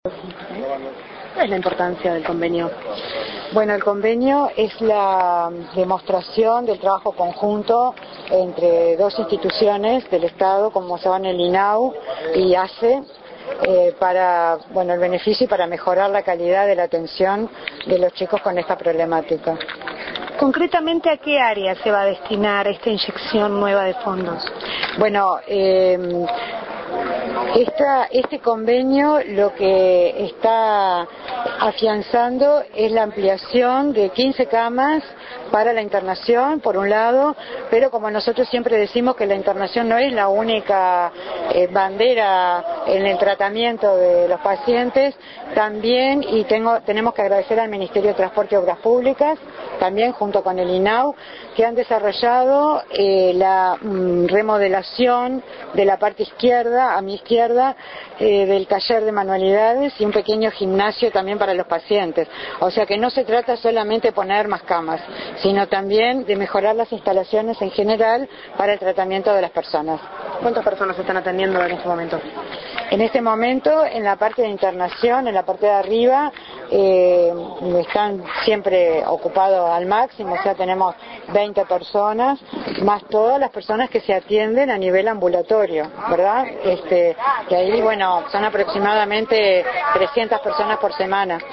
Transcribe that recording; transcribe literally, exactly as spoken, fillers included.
¿Cuál es la importancia del convenio? Bueno, el convenio es la demostración del trabajo conjunto entre dos instituciones del Estado, como son el I N A U y A C E, eh, para bueno, el beneficio y para mejorar la calidad de la atención de los chicos con esta problemática. Concretamente, ¿a qué área se va a destinar esta inyección nueva de fondos? Bueno, eh, esta, este convenio lo que está afianzando es la ampliación de quince camas para la internación, por un lado, pero como nosotros siempre decimos que la internación no es la única eh, bandera en el tratamiento de los pacientes, también, y tengo, tenemos que agradecer al Ministerio de Transporte y Obras Públicas, también junto con el I N A U, que han desarrollado eh, la mm, remodelación de la parte izquierda, a mi izquierda, eh, del taller de manualidades y un pequeño gimnasio también para los pacientes. O sea que no se trata solamente de poner más camas, sino también de mejorar las instalaciones en general para el tratamiento de las personas. ¿Cuántas personas se están atendiendo en este momento? En este momento, en la parte de internación, en la parte de arriba, eh, están siempre ocupados al máximo, o sea, tenemos veinte personas, más todas las personas que se atienden a nivel ambulatorio, ¿verdad? Este, que ahí, bueno, son aproximadamente trescientas personas por semana.